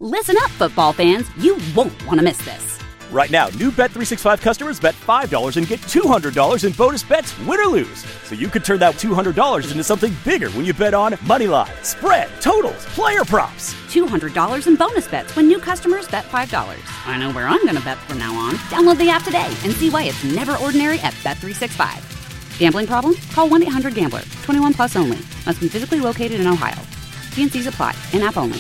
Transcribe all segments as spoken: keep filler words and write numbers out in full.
Listen up, football fans. You won't want to miss this. Right now, new Bet three sixty-five customers bet five dollars and get two hundred dollars in bonus bets, win or lose. So you could turn that two hundred dollars into something bigger when you bet on money line, spread, totals, player props. two hundred dollars in bonus bets when new customers bet five dollars. I know where I'm going to bet from now on. Download the app today and see why it's never ordinary at Bet three sixty-five. Gambling problem? Call one eight hundred gambler. twenty-one plus only. Must be physically located in Ohio. T and C's apply. In-app only.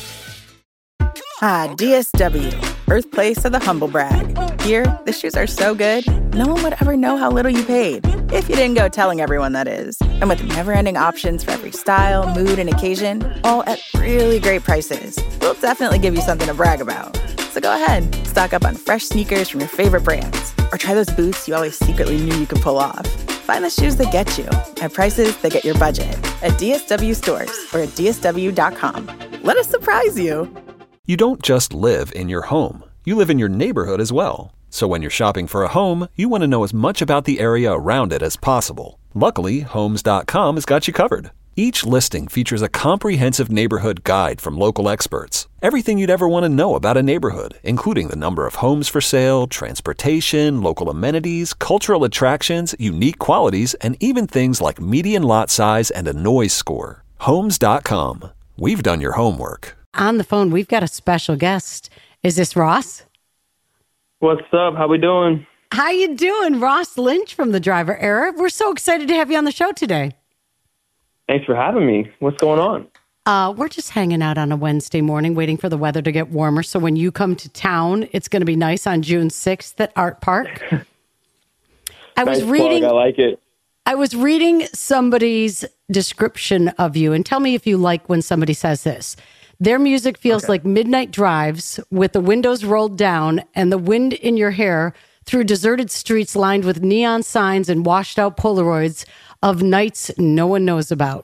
Ah, D S W, birthplace of the humble brag. Here, the shoes are so good, no one would ever know how little you paid. If you didn't go telling everyone, that is. And with never-ending options for every style, mood, and occasion, all at really great prices, we'll definitely give you something to brag about. So go ahead, stock up on fresh sneakers from your favorite brands, or try those boots you always secretly knew you could pull off. Find the shoes that get you at prices that get your budget at D S W stores or at D S W dot com. Let us surprise you. You don't just live in your home. You live in your neighborhood as well. So when you're shopping for a home, you want to know as much about the area around it as possible. Luckily, Homes dot com has got you covered. Each listing features a comprehensive neighborhood guide from local experts. Everything you'd ever want to know about a neighborhood, including the number of homes for sale, transportation, local amenities, cultural attractions, unique qualities, and even things like median lot size and a noise score. Homes dot com. We've done your homework. On the phone, we've got a special guest. Is this Ross? What's up? How we doing? How you doing? Ross Lynch from The Driver Era. We're so excited to have you on the show today. Thanks for having me. What's going on? Uh, we're just hanging out on a Wednesday morning, waiting for the weather to get warmer. So when you come to town, it's going to be nice on June sixth at Art Park. I nice was reading. Plug. I like it. I was reading somebody's description of you, and tell me if you like when somebody says this. Their music feels okay. like midnight drives with the windows rolled down and the wind in your hair through deserted streets lined with neon signs and washed out Polaroids of nights no one knows about.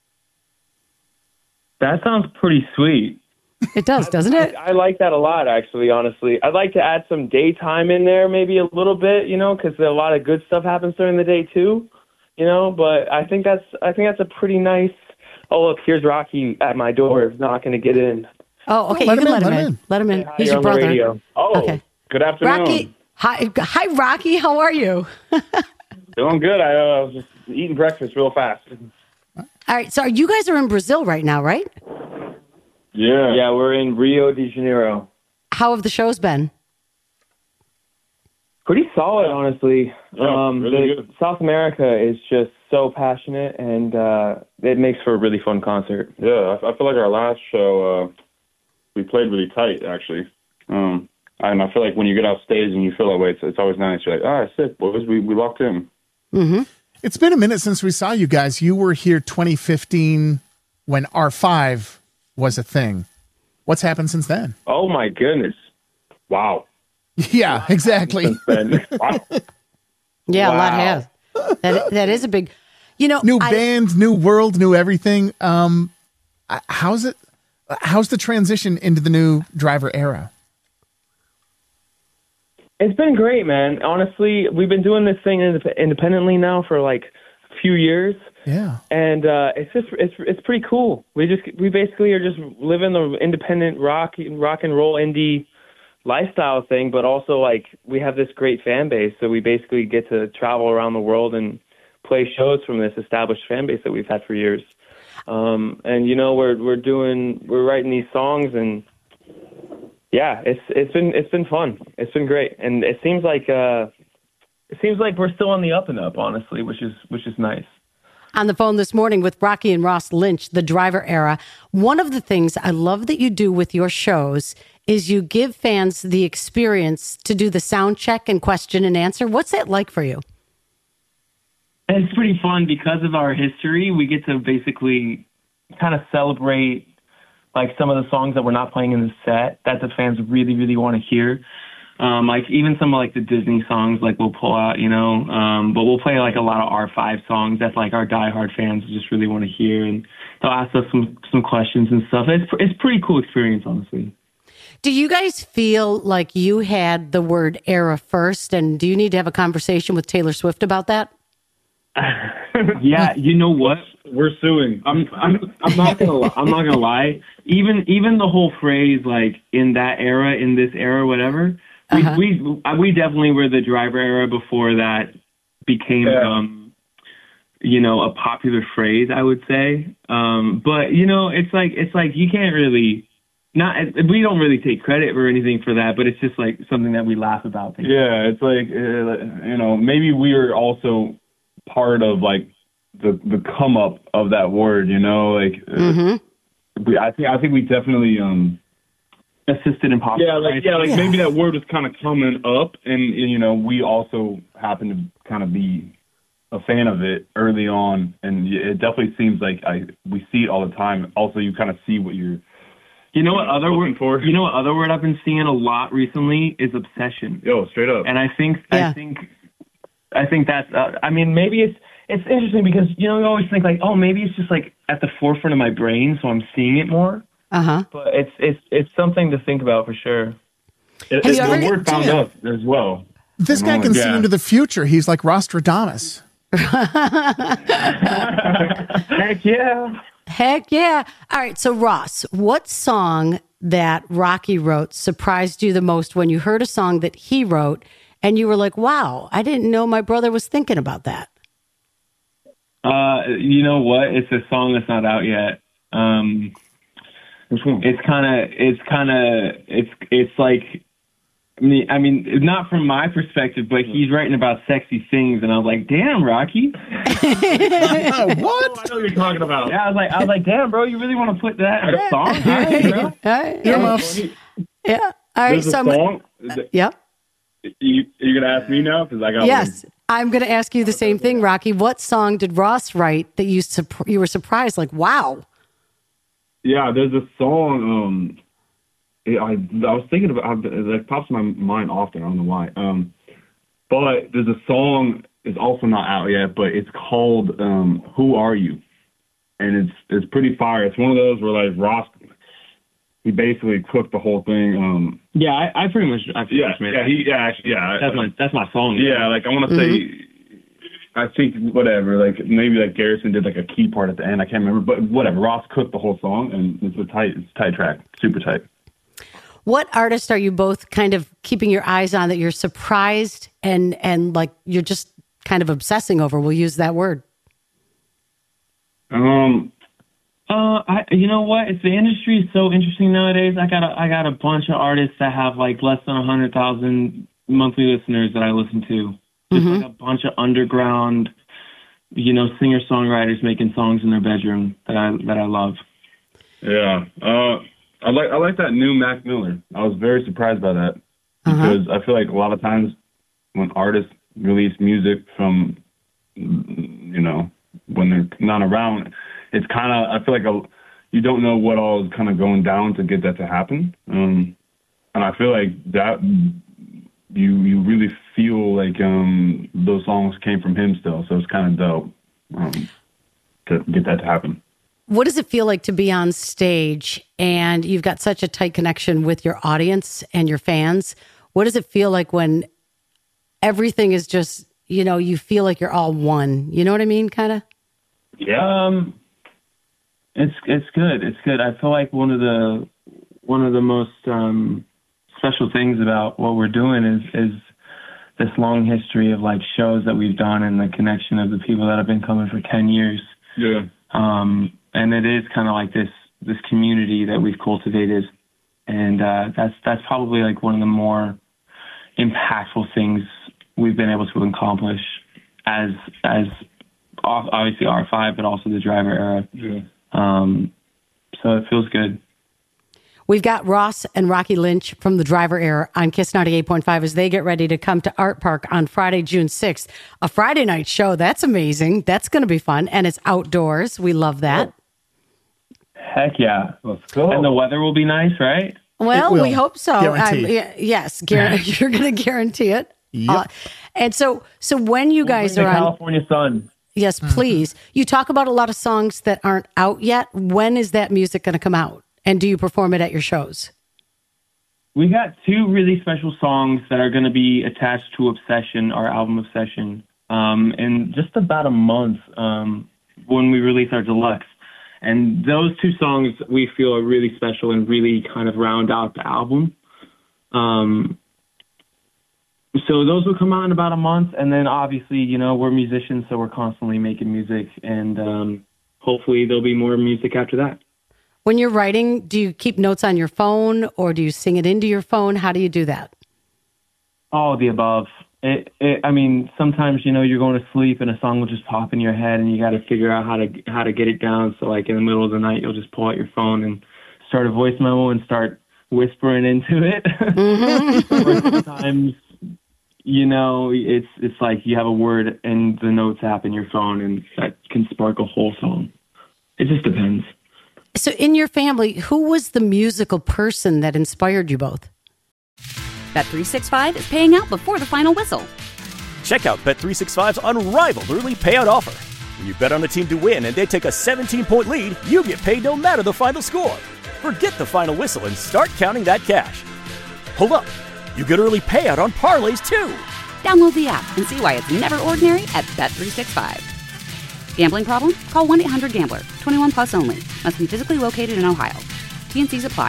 That sounds pretty sweet. It does, doesn't it? I, I like that a lot, actually, honestly. I'd like to add some daytime in there, maybe a little bit, you know, because a lot of good stuff happens during the day, too, you know, but I think that's I think that's a pretty nice... Oh, look, here's Rocky at my door, knocking to get in. Oh, okay, let you him can in, let him in. in. Let him in. Hi, He's your your brother. Radio. Oh, okay. Good afternoon. Rocky, hi, hi, Rocky, how are you? Doing good. I uh, was just eating breakfast real fast. All right, so you guys are in Brazil right now, right? Yeah. Yeah, we're in Rio de Janeiro. How have the shows been? Pretty solid, honestly. Yeah, um, really the, good. South America is just so passionate, and uh, it makes for a really fun concert. Yeah, I, I feel like our last show, uh, we played really tight, actually. Um, and I feel like when you get off stage and you feel that way, it's, it's always nice. You're like, ah, sick, boys, we, we locked in. Mm-hmm. It's been a minute since we saw you guys. You were here twenty fifteen when R five was a thing. What's happened since then? Oh, my goodness. Wow. Yeah, exactly. Wow. Yeah, Wow. a lot has. That that is a big, you know, New I, band, new world, new everything. Um, uh, how's it? How's the transition into the new Driver Era? It's been great, man. Honestly, we've been doing this thing indep- independently now for like a few years. Yeah. And uh, it's just it's it's pretty cool. We just we basically are just living the independent rock rock and roll indie lifestyle thing, but also like we have this great fan base, so we basically get to travel around the world and play shows from this established fan base that we've had for years. Um, and you know, we're we're doing we're writing these songs, and yeah, it's it's been it's been fun. It's been great, and it seems like uh, it seems like we're still on the up and up, honestly, which is which is nice. On the phone this morning with Rocky and Ross Lynch, The Driver Era. One of the things I love that you do with your shows is you give fans the experience to do the sound check and question and answer. What's that like for you? It's pretty fun because of our history. We get to basically kind of celebrate like some of the songs that we're not playing in the set that the fans really, really want to hear. Um, like even some of like the Disney songs, like we'll pull out, you know, um, but we'll play like a lot of R five songs that like our diehard fans just really want to hear, and they'll ask us some some questions and stuff. It's it's a pretty cool experience, honestly. Do you guys feel like you had the word era first, and do you need to have a conversation with Taylor Swift about that? Yeah, you know what? We're suing. I'm I'm I'm not gonna li- I'm not gonna lie. Even even the whole phrase like in that era, in this era, whatever. We Uh-huh. we we definitely were the driver era before that became Yeah. um you know a popular phrase, I would say. Um, but you know it's like it's like you can't really not we don't really take credit or anything for that, but it's just like something that we laugh about. Yeah, it's like uh, you know maybe we are also part of like the the come up of that word. You know, like uh, Mm-hmm. we I think I think we definitely um. Assisted in popular. Yeah, like yeah, like Yeah. maybe that word was kind of coming up, and, and you know we also happen to kind of be a fan of it early on, and it definitely seems like I we see it all the time. Also, you kind of see what you're. You know what other Looking word? for. You know what other word I've been seeing a lot recently is obsession. Yo, straight up. And I think Yeah. I think I think that's. Uh, I mean, maybe it's it's interesting because you know you always think like, oh, maybe it's just like at the forefront of my brain, so I'm seeing it more. Uh-huh. But it's it's it's something to think about for sure. It, Have it, you the ever- word found Yeah. us as well. This guy can see Yeah. into the future. He's like Rostradamus. Heck yeah! Heck yeah. All right. So, Ross, what song that Rocky wrote surprised you the most when you heard a song that he wrote and you were like, wow, I didn't know my brother was thinking about that? Uh, you know what? It's a song that's not out yet. Um, Which one? it's kind of it's kind of it's it's like I mean, I mean not from my perspective, but he's writing about sexy things, and I was like, damn, Rocky. Oh, what? I know what you're talking about. Yeah, I was like, I was like, damn, bro, you really want to put that in a song? All right, bro. All right. Earmuffs. Yeah. All right. There's a So, I'm- song. that- yep. You, you're gonna ask me now because I got Yes. I'm going to ask you the same thing, Rocky. What song did Ross write that you sup- you were surprised? Like, wow. Yeah, there's a song. Um, it, I I was thinking about I've, it like pops in my mind often. I don't know why. Um, but there's a song. It's also not out yet, but it's called um, "Who Are You," and it's it's pretty fire. It's one of those where like Ross, he basically cooked the whole thing. Um, Yeah, I, I pretty much I pretty yeah, much made yeah, that. he yeah actually, yeah. That's my that's my song. Yeah, like I want to say, I think whatever, like maybe like Garrison did like a key part at the end. I can't remember, but whatever. Ross cooked the whole song, and it's a tight, it's a tight track, super tight. What artist are you both kind of keeping your eyes on that you're surprised and and like you're just kind of obsessing over? We'll use that word. Um, Uh, I, you know what? It's the industry is so interesting nowadays. I got a, I got a bunch of artists that have like less than a hundred thousand monthly listeners that I listen to. Just like a bunch of underground, you know, singer songwriters making songs in their bedroom that I that I love. yeah. Uh, I like I like that new Mac Miller. I was very surprised by that because I feel like a lot of times when artists release music from, you know, when they're not around, it's kind of, I feel like a, you don't know what all is kind of going down to get that to happen. Um, and I feel like that you you really feel like um, those songs came from him still. So it's kind of dope um, to get that to happen. What does it feel like to be on stage and you've got such a tight connection with your audience and your fans? What does it feel like when everything is just, you know, you feel like you're all one? You know what I mean, kind of? Yeah. Um, it's it's good. It's good. I feel like one of the one of the most um, special things about what we're doing is is this long history of like shows that we've done and the connection of the people that have been coming for ten years. Yeah. Um, and it is kind of like this this community that we've cultivated, and uh, that's that's probably like one of the more impactful things we've been able to accomplish as as obviously R five, but also the Driver era. Yeah. Um, so it feels good. We've got Ross and Rocky Lynch from the Driver Era on Kiss ninety-eight point five as they get ready to come to Art Park on Friday, June sixth. A Friday night show. That's amazing. That's going to be fun. And it's outdoors. We love that. Heck yeah. Let's go. And the weather will be nice, right? Well, will. we hope so. Guaranteed. yeah, yes, guarantee, you're going to guarantee it. Yep. Uh, and so, so when you guys Bring are the on, California sun. yes, please. You talk about a lot of songs that aren't out yet. When is that music going to come out? And do you perform it at your shows? We got two really special songs that are going to be attached to Obsession, our album Obsession. um, in just about a month um, when we release our deluxe. And those two songs we feel are really special and really kind of round out the album. Um, so those will come out in about a month. And then obviously, you know, we're musicians, so we're constantly making music. And um, hopefully there'll be more music after that. When you're writing, do you keep notes on your phone or do you sing it into your phone? How do you do that? All of the above. It, it, I mean, sometimes, you know, you're going to sleep and a song will just pop in your head and you got to figure out how to how to get it down. So, like, in the middle of the night, you'll just pull out your phone and start a voice memo and start whispering into it. Mm-hmm. Or sometimes, you know, it's it's like you have a word in the Notes app in your phone and that can spark a whole song. It just depends. So in your family, who was the musical person that inspired you both? Bet three sixty-five is paying out before the final whistle. Check out Bet three sixty-five's unrivaled early payout offer. When you bet on a team to win and they take a seventeen-point lead, you get paid no matter the final score. Forget the final whistle and start counting that cash. Hold up. You get early payout on parlays, too. Download the app and see why it's never ordinary at Bet three sixty-five. Gambling problem? Call one eight hundred gambler. twenty-one plus only. Must be physically located in Ohio. T and Cs apply.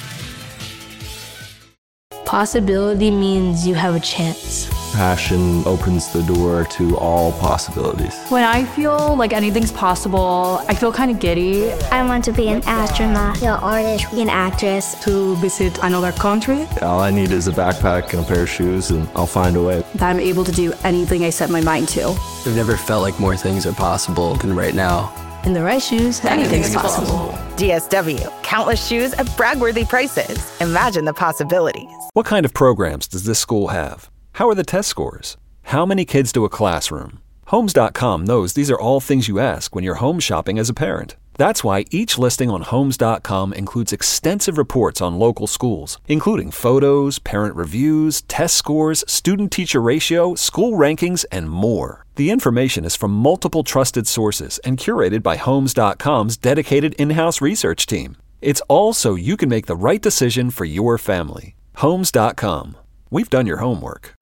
Possibility means you have a chance. Passion opens the door to all possibilities. When I feel like anything's possible, I feel kind of giddy. I want to be an astronaut, an artist, an actress. To visit another country. All I need is a backpack and a pair of shoes, and I'll find a way. That I'm able to do anything I set my mind to. I've never felt like more things are possible than right now. In the right shoes, anything's, anything's possible. possible. D S W, countless shoes at brag-worthy prices. Imagine the possibilities. What kind of programs does this school have? How are the test scores? How many kids do a classroom? Homes dot com knows these are all things you ask when you're home shopping as a parent. That's why each listing on Homes dot com includes extensive reports on local schools, including photos, parent reviews, test scores, student-teacher ratio, school rankings, and more. The information is from multiple trusted sources and curated by Homes dot com's dedicated in-house research team. It's all so you can make the right decision for your family. Homes dot com. We've done your homework.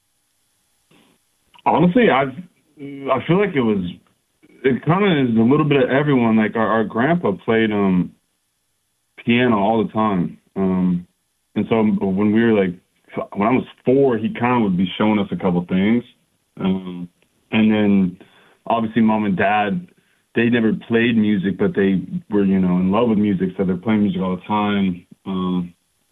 Honestly, I've, I feel like it was, it kind of is a little bit of everyone. Like our, our grandpa played um, piano all the time. Um, and so when we were like, when I was four, he kind of would be showing us a couple things. Um, and then obviously mom and dad, they never played music, but they were, you know, in love with music. So they're playing music all the time. Um,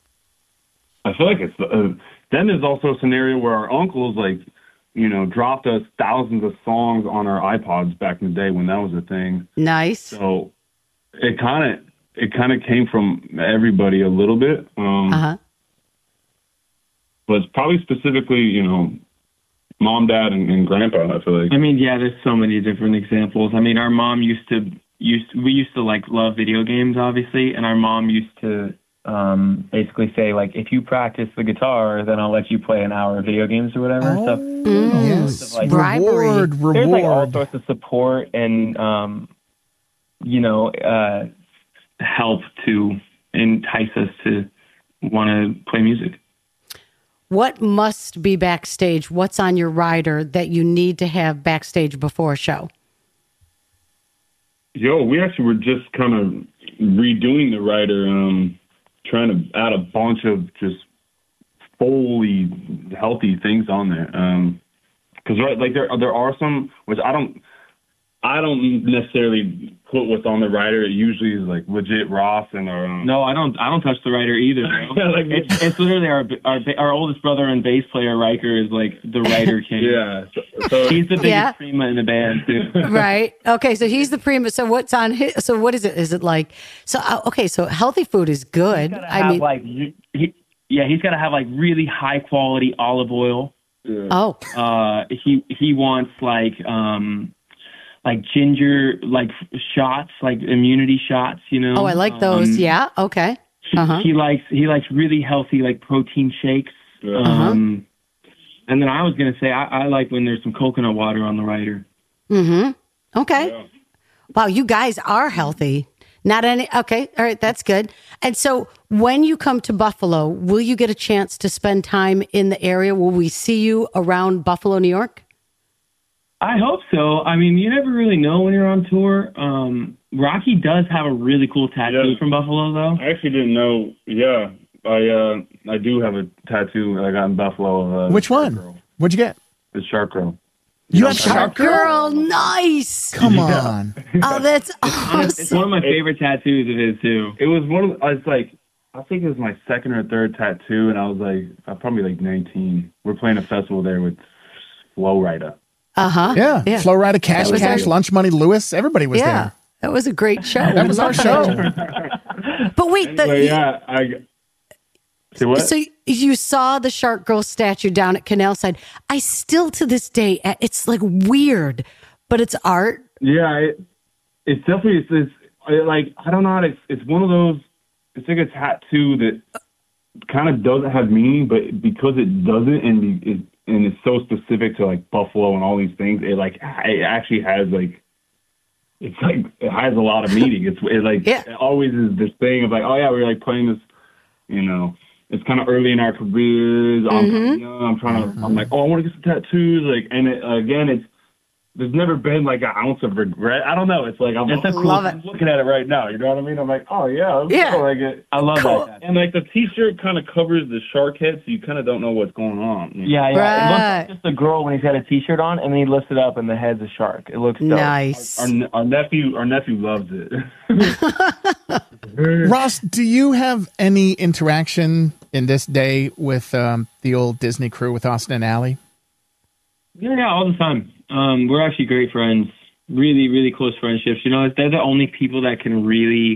I feel like it's, uh, then there's also a scenario where our uncles, like, you know, dropped us thousands of songs on our iPods back in the day when that was a thing. Nice. So it kind of it kind of came from everybody a little bit. Um, uh-huh. But it's probably specifically, you know, mom, dad, and, and grandpa, I feel like. I mean, yeah, there's so many different examples. I mean, our mom used to, used we used to, like, love video games, obviously, and our mom used to um, basically say, like, if you practice the guitar, then I'll let you play an hour of video games or whatever. Oh, so, mm, yes. of, like, reward, reward. There's, like, all sorts of support and, um, you know, uh, help to entice us to want to play music. What must be backstage? What's on your rider that you need to have backstage before a show? Yo, we actually were just kind of redoing the rider, um, trying to add a bunch of just fully healthy things on there. Um, cause right, like there, there are some, which I don't, I don't necessarily put what's on the rider. It usually is like legit Ross and our. Um, no, I don't. I don't touch the rider either. yeah, like, it's, it's literally our, our our oldest brother and bass player Riker is like the rider king. yeah, so, so he's the biggest yeah. prima in the band too. Right. Okay. So he's the prima. So what's on his? So what is it? Is it like? So uh, okay. So healthy food is good. I have mean, like he, yeah, he's got to have like really high quality olive oil. Yeah. Oh. Uh, he he wants like um. like ginger, like shots, like immunity shots, you know. Oh, I like those. Um, yeah. Okay. Uh-huh. He likes he likes really healthy, like protein shakes. Yeah. Um, and then I was gonna say I, I like when there's some coconut water on the rider. Mm-hmm. Okay. Yeah. Wow, you guys are healthy. Not any. Okay. All right. That's good. And so when you come to Buffalo, will you get a chance to spend time in the area? Will we see you around Buffalo, New York? I hope so. I mean, you never really know when you're on tour. Um, Rocky does have a really cool tattoo Yeah. from Buffalo, though. I actually didn't know. Yeah, I uh, I do have a tattoo I got in Buffalo. Uh, Which one? Girl. What'd you get? The Shark Girl. You have Shark Girl? Girl, nice. Come Yeah. on. Oh, that's It's awesome. one of my favorite tattoos of his, too. It was one of. I was like, I think it was my second or third tattoo, and I was like, I'm probably like nineteen. We're playing a festival there with Flow Rider. Uh-huh. Yeah. Yeah. Flow Rider, Cash That was Cash, our- Lunch Money, Lewis. Everybody was Yeah. there. That was a great show. That was our show. But wait, the, Anyway, yeah, I. See what? so you saw the Shark Girl statue down at Canal Side. I still, to this day, it's like weird, but it's art. Yeah, it, it's definitely it's, it's I- like I don't know. How to, it's it's one of those. It's like a tattoo that kind of doesn't have meaning, but because it doesn't, and it, and it's so specific to like Buffalo and all these things, it like it actually has like. It's like it has a lot of meaning. It's it like Yeah. it always is this thing of like, oh yeah, we're like playing this, you know. It's kind of early in our careers. I'm, Mhm. you know, I'm trying to. I'm like, oh, I want to get some tattoos. Like, and it, again, it's there's never been like an ounce of regret. I don't know. It's like I'm, It's a cool- Love it. I'm looking at it right now. You know what I mean? I'm like, oh yeah, I'm Yeah. so like it. I love Cool. that. And like the T-shirt kind of covers the shark head, so you kind of don't know what's going on. Yeah, yeah. It Right. looks like just a girl when he's got a T-shirt on, and then he lifts it up, and the head's a shark. It looks dope. Nice. Our, our nephew, our nephew loves it. Ross, do you have any interaction in this day with um, the old Disney crew with Austin and Allie? Yeah, yeah, all the time. Um, we're actually great friends. Really, really close friendships. You know, they're the only people that can really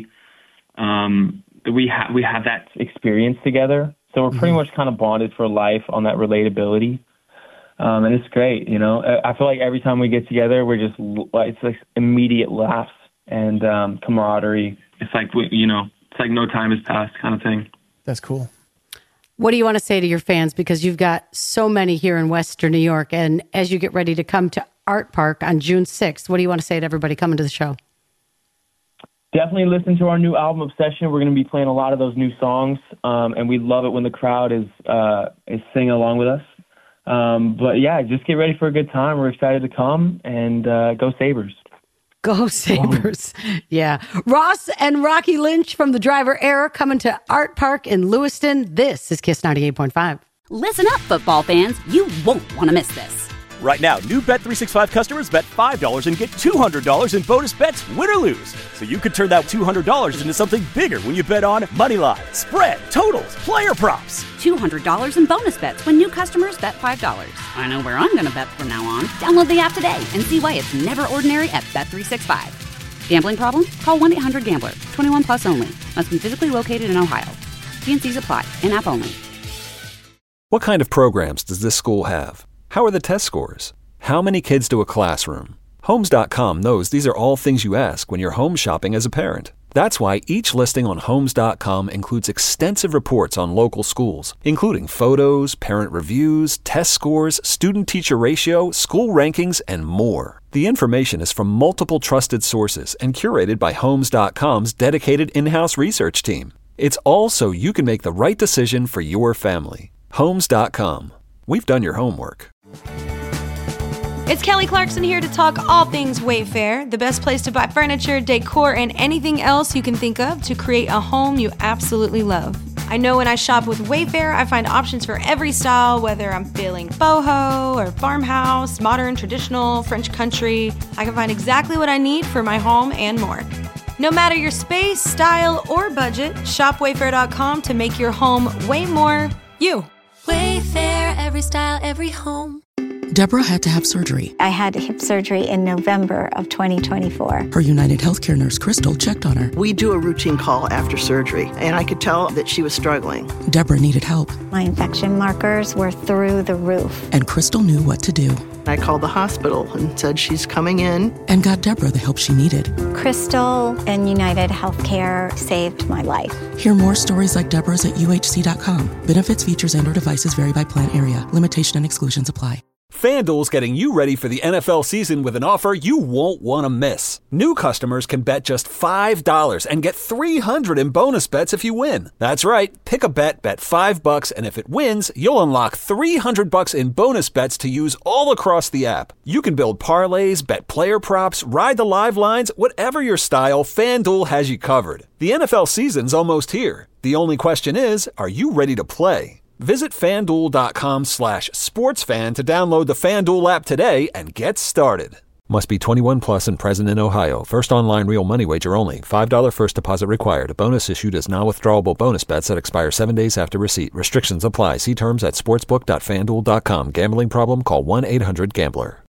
um, we have we have that experience together. So we're pretty much kind of bonded for life on that relatability, um, and it's great. You know, I I feel like every time we get together, we're just it's like immediate laughs and um, camaraderie. It's like we, you know, it's like no time has passed kind of thing. That's cool. What do you want to say to your fans? Because you've got so many here in Western New York. And as you get ready to come to Art Park on June sixth, what do you want to say to everybody coming to the show? Definitely listen to our new album, Obsession. We're going to be playing a lot of those new songs, um, and we love it when the crowd is uh, is singing along with us. Um, but yeah, just get ready for a good time. We're excited to come, and uh, go Sabres. Go Sabres. Yeah. Ross and Rocky Lynch from the Driver Era coming to Art Park in Lewiston. This is Kiss ninety-eight point five. Listen up, football fans. You won't want to miss this. Right now, new Bet three sixty-five customers bet five dollars and get two hundred dollars in bonus bets, win or lose. So you could turn that two hundred dollars into something bigger when you bet on Moneyline, spread, totals, player props. two hundred dollars in bonus bets when new customers bet five dollars. I know where I'm going to bet from now on. Download the app today and see why it's never ordinary at Bet three sixty-five. Gambling problem? Call one eight hundred gambler. twenty-one plus only. Must be physically located in Ohio. T and C's apply. In-app only. What kind of programs does this school have? How are the test scores? How many kids do a classroom? Homes dot com knows these are all things you ask when you're home shopping as a parent. That's why each listing on Homes dot com includes extensive reports on local schools, including photos, parent reviews, test scores, student-teacher ratio, school rankings, and more. The information is from multiple trusted sources and curated by Homes dot com's dedicated in-house research team. It's all so you can make the right decision for your family. Homes dot com. We've done your homework. It's Kelly Clarkson here to talk all things Wayfair, the best place to buy furniture, decor, and anything else you can think of to create a home you absolutely love. I know when I shop with Wayfair, I find options for every style, whether I'm feeling boho or farmhouse, modern, traditional, French country. I can find exactly what I need for my home and more. No matter your space, style, or budget, shop wayfair dot com to make your home way more you. Wayfair, every style, every home. Deborah had to have surgery. I had hip surgery in November of twenty twenty-four. Her United Healthcare nurse, Crystal, checked on her. We do a routine call after surgery, and I could tell that she was struggling. Deborah needed help. My infection markers were through the roof. And Crystal knew what to do. I called the hospital and said she's coming in. And got Deborah the help she needed. Crystal and United Healthcare saved my life. Hear more stories like Deborah's at U H C dot com. Benefits, features, and or devices vary by plan area. Limitation and exclusions apply. FanDuel's getting you ready for the N F L season with an offer you won't want to miss. New customers can bet just five dollars and get three hundred dollars in bonus bets if you win. That's right. Pick a bet, bet five bucks, and if it wins, you'll unlock three hundred bucks in bonus bets to use all across the app. You can build parlays, bet player props, ride the live lines, whatever your style, FanDuel has you covered. The N F L season's almost here. The only question is, are you ready to play? Visit FanDuel.com slash sportsfan to download the FanDuel app today and get started. Must be twenty-one plus and present in Ohio. First online real money wager only. five dollars first deposit required. Bonus issued as non-withdrawable bonus bets that expire seven days after receipt. Restrictions apply. See terms at sportsbook dot fanduel dot com. Gambling problem? Call one eight hundred gambler.